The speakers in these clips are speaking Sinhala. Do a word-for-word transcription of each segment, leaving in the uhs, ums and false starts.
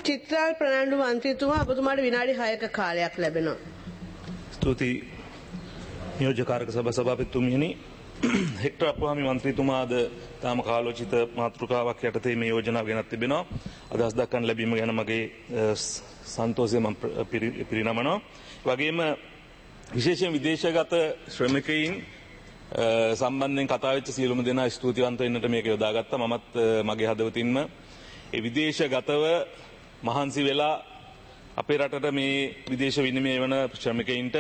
චිත්‍රාල් ප්‍රනාන්දු මන්ත්‍රීතුමා ඔබතුමාට විනාඩි හයක කාලයක් ලැබෙනවා. ස්තුතියි නියෝජ්‍යකාරක සභා සභාපතිතුමියනි. හෙක්ටර් අප්‍රහාමි මන්ත්‍රීතුමාද තාම කාලෝචිත මාතෘකාවක් යටතේ මේ යෝජනාව ගෙනත් තිබෙනවා. අදහස් දක්වන්න ලැබීම ගැන මගේ සන්තෝෂය මම පිරිනමනවා. වගේම විශේෂයෙන් විදේශගත ශ්‍රමිකයින් සම්බන්ධයෙන් කතා වෙච්ච සියලුම දෙනා ස්තුතිවන්ත වෙන්නට මේක යොදාගත්තා. මමත් මගේ හදවතින්ම ඒ විදේශගතව මහන්සි වෙලා අපේ රටට මේ විදේශ විනිමය වන ශ්‍රමිකයින්ට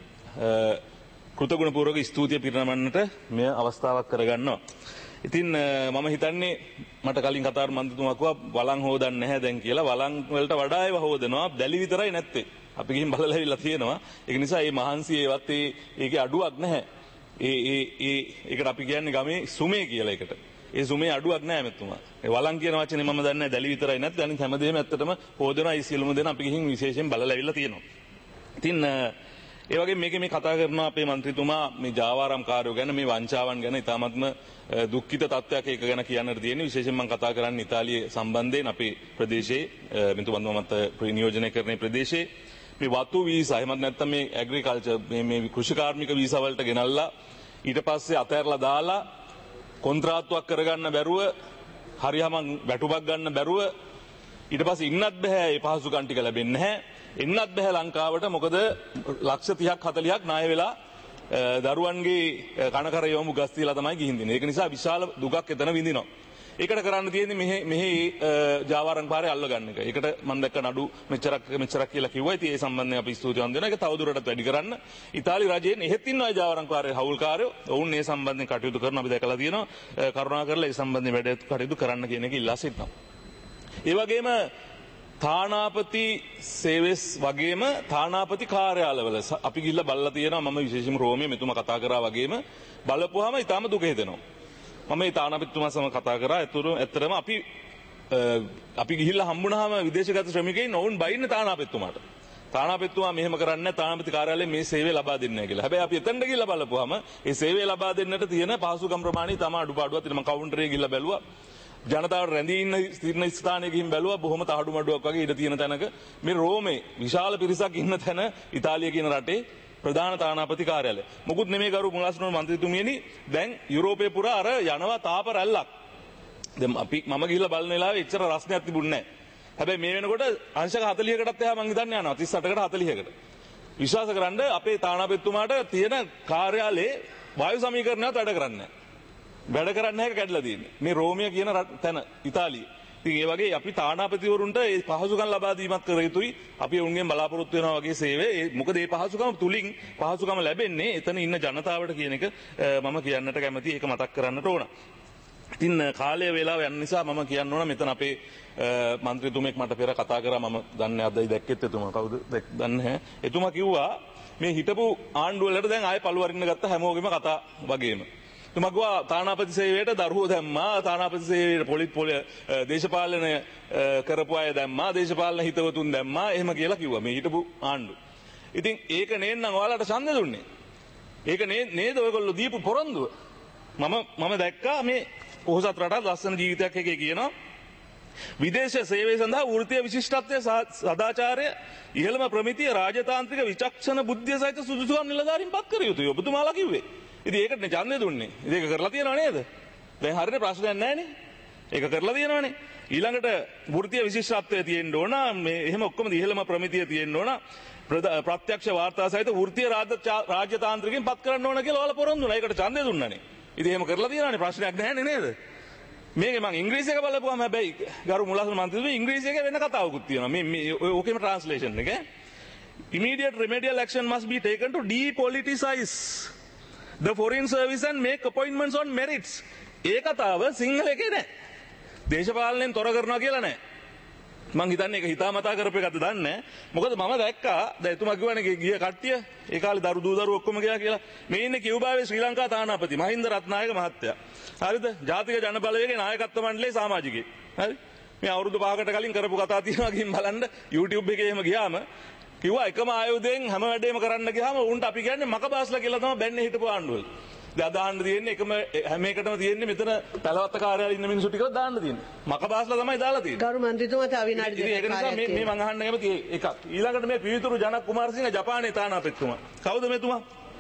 කෘතගුණපූර්වක ස්තුතිය පිරිනමන්නට මේ අවස්ථාවක් කරගන්නවා. ඉතින් මම හිතන්නේ මට කලින් කතාර මන්ත්‍රීතුමා කිව්වා වළං හොදන්නේ නැහැ දැන් කියලා. වළං වලට වඩා ඒව හොදනවා. දැලි විතරයි නැත්තේ. අපි ගිහින් බලලා ඇවිල්ලා තියෙනවා. ඒක නිසා මේ මහන්සි ඒවත් ඒකේ අඩුවක් නැහැ. ඒ ඒ ඒ ඒකට අපි කියන්නේ ගමේ සුමේ කියලා එකට. ඒ සුමේ අඩුවක් නැහැ මෙතුමා. ඒ වළං කියන වචනේ මම දන්නේ නැහැ දැලි විතරයි නැත්නම් අනිත් හැමදේම ඇත්තටම හොදනවා. ඒ සියලුම දෙනා අපි ගිහින් විශේෂයෙන් බලලා ඇවිල්ලා තියෙනවා. ඉතින් ඒ වගේ මේකේ මේ කතා කරනවා අපේ මන්ත්‍රීතුමා මේ ජාවාරම්කාරයෝ ගැන මේ වංචාවන් ගැන ඉතාමත්ම දුක්ඛිත තත්ත්වයක් ඒක ගැන කියන්නට තියෙන්නේ. විශේෂයෙන් මම කතා කරන්නේ ඉතාලියේ සම්බන්ධයෙන් අපේ ප්‍රදේශයේ මෙතුමන්වමත් ප්‍රනියෝජනය කරන ප්‍රදේශයේ මේ වතු වීසා එහෙමත් නැත්නම් මේ ඇග්‍රිකල්චර් මේ මේ කෘෂි කාර්මික වීසා වලට ගෙනල්ලා ඊට පස්සේ අතහැරලා දාලා කොන්ත්‍රාත්තුවක් කරගන්න බැරුව හරියම වැටුපක් ගන්න බැරුව ඊට පස්සේ ඉන්නත් බෑ ඒ පහසුකම් ටික ලැබෙන්නේ නැහැ. එන්නත් බෑ ලංකාවට මොකද ලක්ෂ තිහක් හතලිහක් ණය වෙලා දරුවන්ගේ කනකර යොමු ගස් තියලා තමයි ගිහින් දෙන්නේ. ඒක නිසා විශාල දුකක් එතන විඳිනවා. ඒකට කරන්න තියෙන්නේ මෙහි මෙහි ජාවාරම් පාරේ අල්ල ගන්න එක. ඒකට මම දැක්ක නඩු මෙච්චරක් මෙච්චරක් කියලා කිව්වා. ඉතින් ඒ සම්බන්ධයෙන් අපි ස්තුතිවන්ත වෙනවා. ඒක තවදුරටත් වැඩි කරන්න. ඉතාලි රජයෙන් එහෙත් ඉන්නවා ජාවාරම් පාරේ හවුල්කාරයෝ. ඔවුන් මේ සම්බන්ධයෙන් කටයුතු කරන අපි දැකලා තියෙනවා. කරුණාකරලා ඒ සම්බන්ධයෙන් වැඩ කටයුතු කරන්න කියන එක ඉල්ලා සිටිනවා. ඒ වගේම තානාපති සේවස් වගේම තානාපති කාර්යාලවල අපි ගිහිල්ලා බලලා තියෙනවා. මම විශේෂයෙන්ම රෝමයේ මෙතුමා කතා කරා වගේම බලපුවාම ඊටාම දුක හිතෙනවා. මම මේ තානාපතිතුමා සමග කතා කරා. ඒතර ඇත්තටම අපි අපි ගිහිල්ලා හම්බුනහම විදේශගත ශ්‍රමිකයින් ඔවුන් බයින්නේ තානාපතිතුමාට. තානාපතිතුමා මෙහෙම කරන්නේ නැහැ. තානාපති කාර්යාලයෙන් මේ සේවය ලබා දෙන්නේ නැහැ කියලා. හැබැයි අපි එතනට ගිහිල්ලා බලපුවාම මේ සේවය ලබා දෙන්නට තියෙන පහසුකම් ප්‍රමාණය තමයි අඩුපාඩුවක්. ඉතින් මම කවුන්ටරේ ගිහිල්ලා බැලුවා. ජනතාවට රැඳී ඉන්න ස්ථිරන ස්ථානයක ගිහින් බැලුවා බොහොම තහඩු මඩුවක් වගේ ඉඳ තියෙන තැනක මේ රෝමේ විශාල පිරිසක් ඉන්න තැන ඉතාලිය කියන රටේ ප්‍රධාන තානාපති කාර්යාලය. මොකුත් නෙමේ ගරු මුලාසනෝන මන්ත්‍රීතුමියනි දැන් යුරෝපේ පුරා අර යනවා තාප රැල්ලක්. දැන් අපි මම ගිහිල්ලා බලන වෙලාවේ එච්චර රස්නයක් තිබුණේ නැහැ. හැබැයි මේ වෙනකොට අංශක හතලිහකටත් එහා මං හිතන්නේ යනවා තිස් අටකට හතලිහකට. විශ්වාස කරන්න අපේ තානාපතිතුමාට තියෙන කාර්යාලයේ වායු සමීකරණයත් වැඩ කරන්නේ නැහැ. වැඩ කරන්න හැක කැඩලා තියෙන්නේ. මේ රෝමිය කියන තැන ඉතාලිය. ඉතින් ඒ වගේ අපි තානාපතිවරුන්ට ඒ පහසුකම් ලබා දීමක් කර යුතුයි. අපි උන්ගෙන් බලාපොරොත්තු වෙනවා වගේ සේවය. මොකද මේ පහසුකම් තුලින් පහසුකම ලැබෙන්නේ එතන ඉන්න ජනතාවට කියන එක මම කියන්නට කැමතියි. ඒක මතක් කරන්නට ඕන. ඉතින් කාලය වේලාව යන නිසා මම කියන්න ඕන මෙතන අපේ මන්ත්‍රීතුමෙක් මට පෙර කතා කරා. මම දන්නේ අදයි දැක්කෙත් එතුමා කවුද දන්නේ නැහැ. එතුමා කිව්වා මේ හිටපු ආණ්ඩුව වලට දැන් ආයෙ පළු වරින්න ගත්ත හැමෝගෙම කතා වගේම. තුමගවා තානාපති සේවයට දරුවෝ දැම්මා. තානාපති සේවයට පොලිස් පොලිය දේශපාලනය කරපු අය දැම්මා. දේශපාලන හිතවතුන් දැම්මා. එහෙම කියලා කිව්වා මේ හිටපු ආණ්ඩුව. ඉතින් ඒක නේන්නම් ඔයාලට ඡන්දෙ දුන්නේ. ඒක නේද ඔයගොල්ලෝ දීපු පොරොන්දුව. මම මම දැක්කා මේ පොහොසත් රටක් ලස්සන ජීවිතයක් එකේ කියනවා. විදේශ සේවය සඳහා වෘත්තීය විශිෂ්ටත්වය සදාචාරය ඉහළම ප්‍රමිතිය රාජතාන්ත්‍රික විචක්ෂණ බුද්ධිය සහිත සුදුසුකම් නිලධාරීන් පත් කර යුතුයි. ඔබතුමාලා කිව්වේ. ඉතින් ඒකටනේ ඡන්දෙ දුන්නේ. ඉතින් ඒක කරලා තියනව නේද? දැන් හරියට ප්‍රශ්නයක් නැහැනේ. ඒක කරලා තියනවනේ. ඊළඟට වෘත්තීය විශිෂ්ටත්වය තියෙන්න ඕන. මේ එහෙම ඔක්කොම ඉහළම ප්‍රමිතිය තියෙන්න ඕන. ප්‍රත්‍යක්ෂ වාර්තා සහිත වෘත්තීය රාජ්‍යතාන්ත්‍රිකෙන් පත් කරන්න ඕන කියලා ඔයාලා පොරොන්දු වුණා. ඒකට ඡන්දෙ දුන්නානේ. ඉතින් එහෙම කරලා තියනවනේ ප්‍රශ්නයක් නැහැනේ නේද? මේක මම ඉංග්‍රීසියක බලපුවාම හැබැයි ගරු මුලාසන මන්ත්‍රීතුමා ඉංග්‍රීසියක වෙන කතාවකුත් තියෙනවා. මේ මේ ඕකේම ට්‍රාන්ස්ලේෂන් එක. Immediate remedial action must be taken to depoliticize the foreign service and make appointments on merits. ඒ කතාව සිංහල එකේ නෑ. දේශපාලනයෙන් තොර කරනවා කියලා නෑ. මං හිතන්නේ ඒක හිතාමතා කරපු එකක්ද දන්නේ නෑ. මොකද මම දැක්කා දැන් එතුමා කිව්වනේ ගිය කට්ටිය ඒ කාලේ දරු දූ දරු ඔක්කොම ගියා කියලා. මේ ඉන්නේ කියුබාවේ ශ්‍රී ලංකා තානාපති මහින්ද රත්නායක මහත්තයා. හරිද? ජාතික ජන බලවේගයේ නායකත්ව මණ්ඩලයේ සමාජිකයෙක්. හරි? මේ අවුරුදු පහකට කලින් කරපු කතා තියෙනවා ගිහින් බලන්න YouTube එකේ එහෙම ගියාම කිව්වා එකම ආයුධයෙන් හැම වැඩේම කරන්න ගියාම උන්ට අපි කියන්නේ මකබාස්ලා කියලා තමයි බැන්නේ හිටපු ආණ්ඩුවල. දැන් දාන්න තියෙන්නේ එකම හැම එකටම තියෙන්නේ මෙතන පැලවත්ත කාර්යාලේ ඉන්න මිනිස්සු ටිකව දාන්න තියෙන්නේ. මකබාස්ලා තමයි දාලා තියෙන්නේ. ගරු මන්ත්‍රීතුමා තව විනාඩි ඉතින් ඒක නිසා මේ මේ මම අහන්න කැමති එකක්. ඊළඟට මේ පිවිතුරු ජනක් කුමාරසිංහ ජපානයේ තානාපතිතුමා. කවුද මෙතුමා?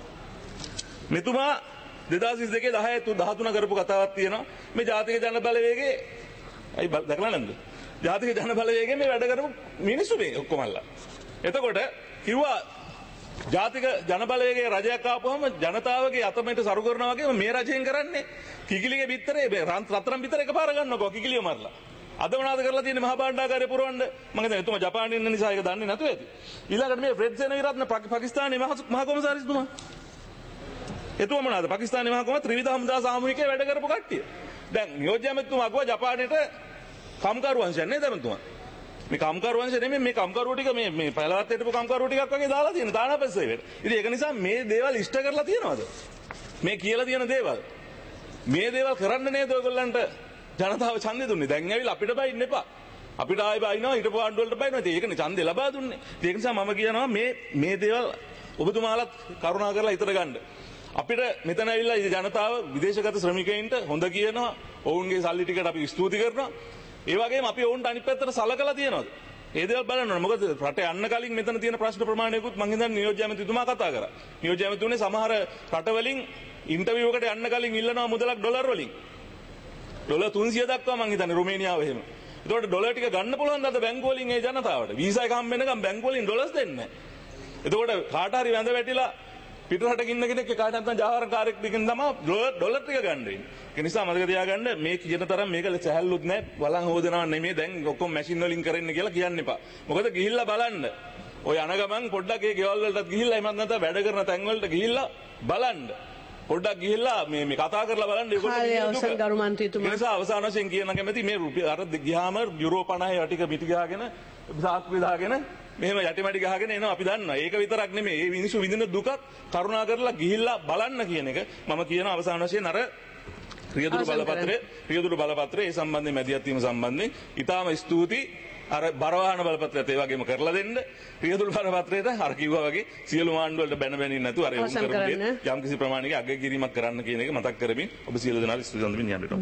මෙතුමා දෙදාස් විසි දෙකේ දහය දහතුන කරපු කතාවක් තියෙනවා. මේ ජාතික ජන බලවේගයේ අයි දැකලා නැන්ද? ජාතික ජන බලවේගයේ මේ වැඩ කරපු මිනිස්සු මේ ඔක්කොමල්ලා. එතකොට කිව්වා ජාතික ජන බලවේගයේ රජයක් ආපුවම ජනතාවගේ අතමෙට සරු කරනවා වගේම මේ රජයෙන් කරන්නේ කිකිලිගේ බිත්තරේ රත්තරන් බිත්තර එකපාර ගන්නකො කිකිලිය මරලා. අද මොනවාද කරලා තියෙන්නේ මහා භාණ්ඩාගාරය පුරවන්න මම හිතන්නේ එතුමා ජපානයේ ඉන්න නිසා ඒක දන්නේ නැතුව ඇති. ඊළඟට මේ ෆ්‍රෙඩ් සේනවිරත්න පාකිස්තානයේ මහා කොමසාරිස්තුමා. එතුමා මොනවාද පාකිස්තානයේ මහා කොම ත්‍රිවිධ හමුදා සාමූහිකව වැඩ කරපු කට්ටිය. දැන් නියෝජ්‍ය ඇමතිතුමා ගියා ජපානයට කම්කරු වංශය නේද එතුමා? මේ කම්කරු වංශය නෙමෙයි මේ කම්කරු ටික මේ මේ පළවත් හිටපු කම්කරු ටිකක් වගේ දාලා තියෙන තානාපතිසේවයට. ඉතින් ඒක නිසා මේ දේවල් ඉෂ්ට කරලා තියනවාද? මේ කියලා තියෙන දේවල්. මේ දේවල් කරන්න නේද ඔයගොල්ලන්ට ජනතාව ඡන්දෙ දුන්නේ. දැන් ඇවිල්ලා අපිට බයින්න එපා. අපිට ආයෙ බයිනවා හිටපු ආණ්ඩු වලට බයිනවා. ඉතින් ඒකනේ ඡන්දෙ ලබා දුන්නේ. ඒක නිසා මම කියනවා මේ මේ දේවල් ඔබතුමාලත් කරුණා කරලා හිතට ගන්න. අපිට මෙතන ඇවිල්ලා ජනතාව විදේශගත ශ්‍රමිකයින්ට හොඳ කියනවා. ඔවුන්ගේ සල්ලි ටිකට අපි ස්තුති කරනවා. ඒ වගේම අපි ඔවුන්ට අනිත් පැත්තට සලකලා තියෙනවද? ඒ දේවල් බලන්න ඕනේ. මොකද රටේ යන්න කලින් මෙතන තියෙන ප්‍රශ්න ප්‍රමාණයකුත් මම හිතන්නේ නියෝජ්‍ය ඇමතිතුමා කතා කරා. නියෝජ්‍ය ඇමතිතුනේ සමහර රටවලින් ඉන්ටර්විව් එකට යන්න කලින් ඉල්ලනවා මුදලක් ඩොලර් වලින්. ඩොලර් තුන්සිය දක්වා මම හිතන්නේ රුමේනියාව එහෙම. ඒතකොට ඩොලර් ටික ගන්න පුළුවන් ද අද බැංකුව වලින් ඒ ජනතාවට? වීසා එක හම්බ වෙනකම් බැංකුව වලින් ඩොලර්ස් දෙන්නේ නැහැ. එතකොට කාට හරි වැඳ වැටිලා පිටරටක ඉන්න කෙනෙක් කාට නැත්නම් ජාවාරකාරයෙක් දිගින් තමයි ඩොලර් ටික ගන්න වෙන්නේ. ඒ නිසා මතක තියාගන්න මේ කියන තරම් මේක සැහැල්ලුත් නෑ. වලන් හොදනවා නෙමෙයි දැන් ඔක්කොම මැෂින් වලින් කරන්න කියලා කියන්න එපා. මොකද ගිහිල්ලා බලන්න. ඔය යන ගමන් පොඩ්ඩක් ඒ ගෙවල් වලටත් ගිහිල්ලා එමත් නැත්නම් වැඩ කරන තැන් වලට ගිහිල්ලා බලන්න. පොඩ්ඩක් ගිහිල්ලා මේ මේ කතා කරලා බලන්න ඒගොල්ලෝ ගරු මන්ත්‍රීතුමා. ඒ නිසා අවසාන වශයෙන් කියන කැමති මේ රුපියල් අර ගියාම යුරෝ පනහේ යටික පිටි ගහගෙන සාක්කුවේ දාගෙන මෙහෙම යටිමැටි ගහගෙන එනවා අපි දන්නවා. ඒක විතරක් නෙමෙයි. මේ මිනිස්සු විඳින දුකත් කරුණා කරලා ගිහිල්ලා බලන්න කියන එක මම කියන අවසාන වශයෙන් අර රියදුරු බලපත්‍රය රියදුරු බලපත්‍රය ඒ සම්බන්ධයෙන් මැදිහත් වීම සම්බන්ධයෙන් ඊටාම ස්තුතියි. අර බරවාහන බලපත්‍රයත් ඒ වගේම කරලා දෙන්න. රියදුරු බලපත්‍රයට අර කිව්වා වගේ සියලු ආණ්ඩු වලට බැන බැනින් නැතුව අර යොමු කරපු යම් කිසි ප්‍රමාණයක අගය කිරීමක් කරන්න කියන එක මතක් කරමින් ඔබ සියලු දෙනාට ස්තුති සම්පන්න යන්නට.